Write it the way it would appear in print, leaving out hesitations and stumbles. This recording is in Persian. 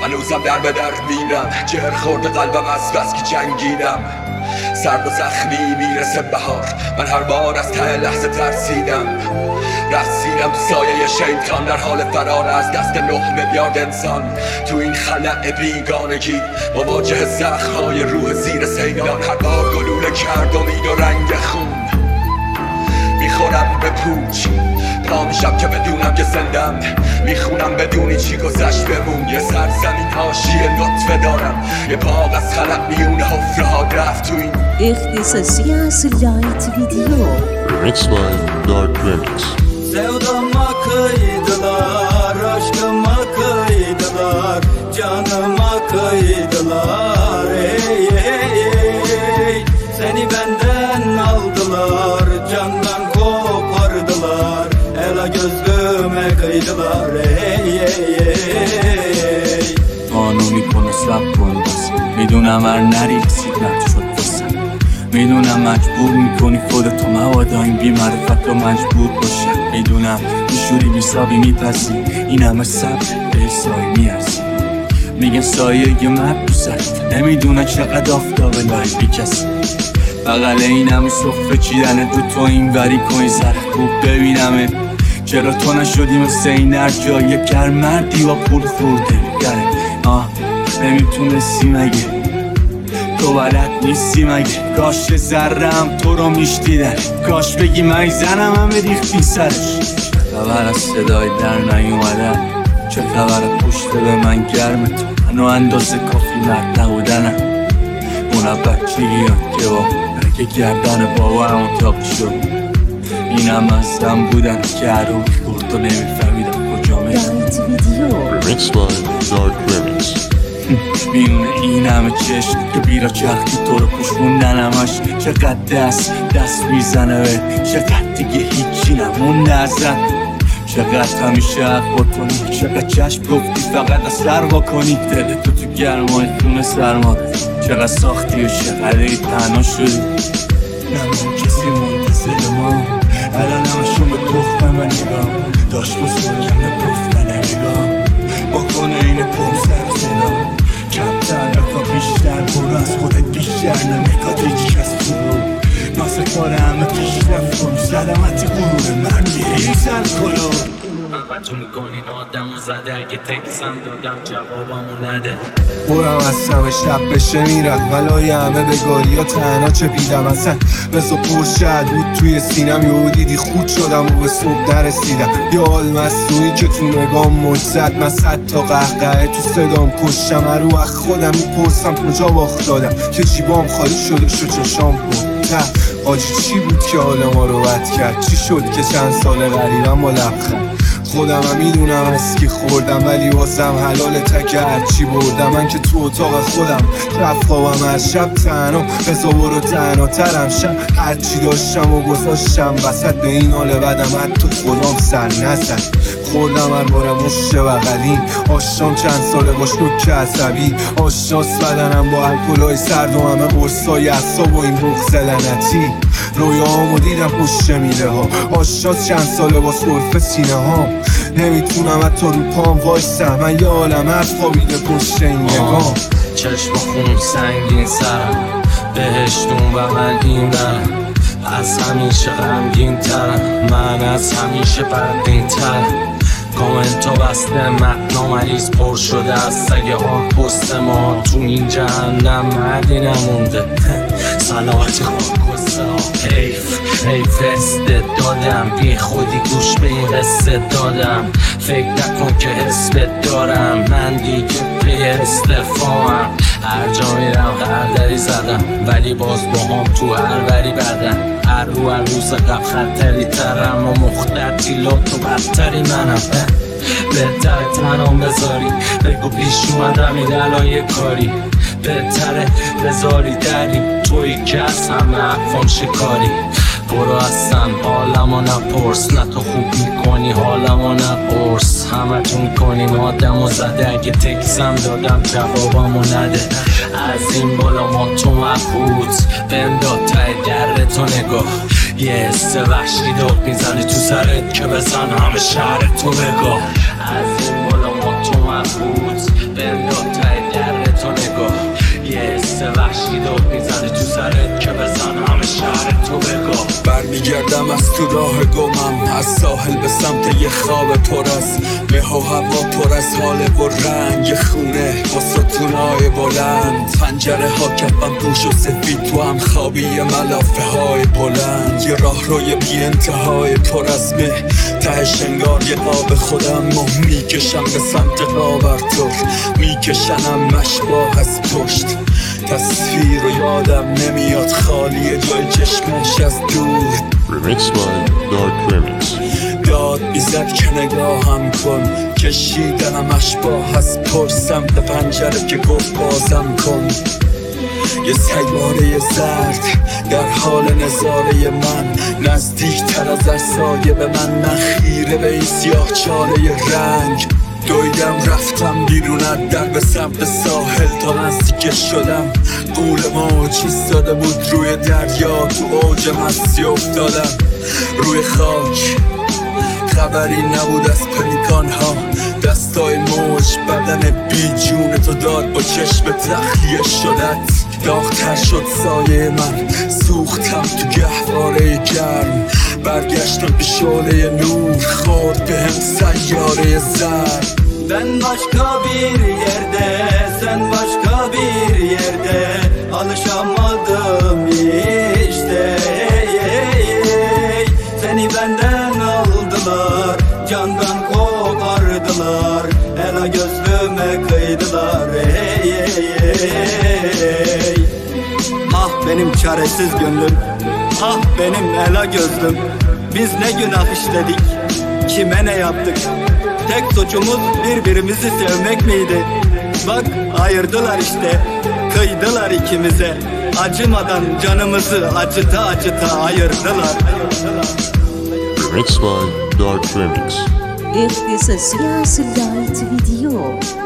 هنوزم در به در میرم، جر خورده قلبم از بس که جنگیدم. سرد و زخمی میرسه بهار، من هر بار از ته لحظه ترسیدم. رقصیدم تو سایه شیطان در حال فرار از دست 9 میلیارد انسان. تو این خلأ بیگانگی مواجه زخم‌های روح زیر سیلان. هر بار گلوله کرد امید و رنگ خون، میخورم به پوچ پا میشم که بدونم که زندم. میخونم بدونی چی گذشت بمون. یه سرزمین حاشیه نطفه دارم، یه باغ از خلق میونه حفره ها رفت تو این اختصاصی از لایت ویدیو. Remix by Dark Remix. Sevdama kıydılar, aşkıma kıydılar, canıma kıydılar. Ey ey ey, seni benden aldılar, candan kopardılar, ela gözlüme kıydılar. Ey ey ey. قانونی کن و سلب کن بس، میدونم هر نری رسید نشد بسن. میدونم مجبور میکنی خودتو موادا این بی‌معرفت رو مجبور باشه. میدونم میشوری بیسابی میپسی، این همه صبر به سایه میارسی. میگن سایه یه مبوست، نمیدونه چقدر آفتاب لای بی کسی. بغل این همه صفه چیدنه تو این وری کنی سر خوب ببینمه. چرا تو نشدی مثل این هر جای کر مردی با پول خورده گره. نمیتونستی مگه تو بلد نیستی مگه؟ کاش ذرم تو رو میشتیدن، کاش بگی من زنم همه ریختی سرش. چه خبر از صدای در نیومدن، چه خبر پشت به من گرم تو منو اندازه کافی مرد نبودنم. اونا بچگیان که با رک گردن بابا همون تاقی شد. اینم از دم بودن که عروق خورد و نمیفهمیدم کجا میرم. Remix by Dark Remix. میونه این همه چشم که بیرا چرخی تو رو پوشوندن همش. چقدر دست میزنه به چقدر دیگه هیچی نمونده ازت. چقدر همیشه حق بکنی، چقدر چشم گفتی فقط از سر واکنی. دلتو تو گرمای خونه سرما، چقدر ساختی و چقدر تنها شدی. نمون کسی منتظر ما، الان همشون به تخم من نگاه داشت بزرگم نگفتن نگاه. بکنه این پم سر صدا کمتر نکا بیشتر، برو از خودت بیشتر نمیکاد هیچ کس تو رو. ناسه کار همه پیشرفت کن، سلامتی غرور من میریزن کلو. تو میکنین آدمو زده، اگه تکسم دادم جوابمو نده. برم از همه شب بشه میرم ولای همه بگاری یا تنها چه بیدم. اصلا بزا پرشد بود توی سینم، یهو دیدی خود شدم و به صبح نرسیدم. یه حال مصنوعی که تو نگام موج زد، من 100 تا قهقه تو صدام کشتم. هر رو از خودم میپرسم کجا باخت دادم که جیبام خالی شده شو چشام بودتر. آجی چی بود که حال ما رو بد کرد؟ چی شد که چند سال غریبم با لبخند؟ خودم هم میدونم از کی خوردم، ولی واسم حلال تک هرچی بردم. من که تو اتاق خودم رفت خوابم هر شب تنها، بزا برو تنها ترم شم. هرچی داشتم و گذاشتم وسط، به این حال بدم حتی خودم سر نزد. خوردم هر بارم مشه بغلیم، آشام چند ساله باش نوک عصبی. آشناس بدنم با الکلای سرد و همه قرصای اعصاب و این بغض لعنتی. رویاهامو دیدم پشت میله ها، آشناس چند ساله با سرفه سینه ها. نمیتونم حتی رو پام وایسم، من یه عالم از خوابیده پشت این نگاه. چشم خون سنگین سرم، بهشتون و من این برم. از همیشه غمگین ترم، من از همیشه بدبین ترم. کامنت ها بسته، متنا مریض پر شده از سگه ها پست ما. تو این جهنم مردی نمونده، سلامتی خواه کسته ها. حیف استعدادم، بی خودی گوش به این قصه دادم. فکر نکن که حس دارم، من دیگه پی استفاهم. هر جا میرم غردری زدم، ولی باز با هم تو هر وری بدم. هر روز قبل خطری ترم و مخترتی لط و بدتری منم. بهتره تنام بذاری، بگو پیش اومدم این الان یه کاری. بهتره بذاری دری توی که از همه حرفام شکاری. برو اصلا حالمو نپرس، نه تو خوب میکنی حالمو نپرس. همه تون کنین آدمو زده، اگه تکسم دادم جوابمو نده. از این بالا ما تو مبهوت بنداد ته در تو نگاه. یه حس وحشی داد میزنی تو سرت که بزن همه شهر تو بگاه. از این بالا ما تو مبهوت بهم داد ته در تو نگاه یه حس وحشی داد میزنه تو سرت که بزن همه شهر تو بگاه برمیگردم از تو راه گمم، از ساحل به سمت یه خواب پر از مه و هوا، پر از حاله و رنگ خونه با ستونای بلند، پنجره ها کفم پوش و سفید، تو هم خوابی ملافه های بلند، یه راه روی بی انتهای پر از مه، تهش انگار یه قاب خودم و میکشم به سمت قابرتور، میکشنم مشباه از پشت، تصویر و یادم نمیاد، خالی جای چشمش از دور. Remixed by Dark Remix. داد بیزد که نگاهم کن، کشیدنم اشباه از پشت سمت پنجره که گفت بازم کن، یه سیاره زرد در حال نظاره من، نزدیک تر از سایه به من، نخیره به این سیاه چاله رنگ، دویدم رفتم بیرون از در به سمت ساحل، تا نزدیک شدم قول موج ایستاده بود روی دریا، تو اوج مستی افتادم روی خاک، خبری نبود از پلیکان ها، دستای موج بدن بی جون تو داد با چشم تخلیه شدت، داغ‌تر شد سایه من، سوختم تو گهواره گرم، برگشتم به شعله نور، خورد به هم سیاره زرد. Ben başka bir yerde, sen başka bir yerde, alışamadım işte. Seni benden aldılar, candan kopardılar, ela gözlüme kıydılar. Ah benim çaresiz gönlüm, ah benim ela gözlüm, biz ne günah işledik, kime ne yaptık? Tek suçumuz birbirimizi sevmek miydi? Bak ayırdılar işte, kıydılar ikimize, acımadan canımızı acıta acıta ayırdılar. Remixed by Dark Remix. اختصاصی از لایت ویدیو.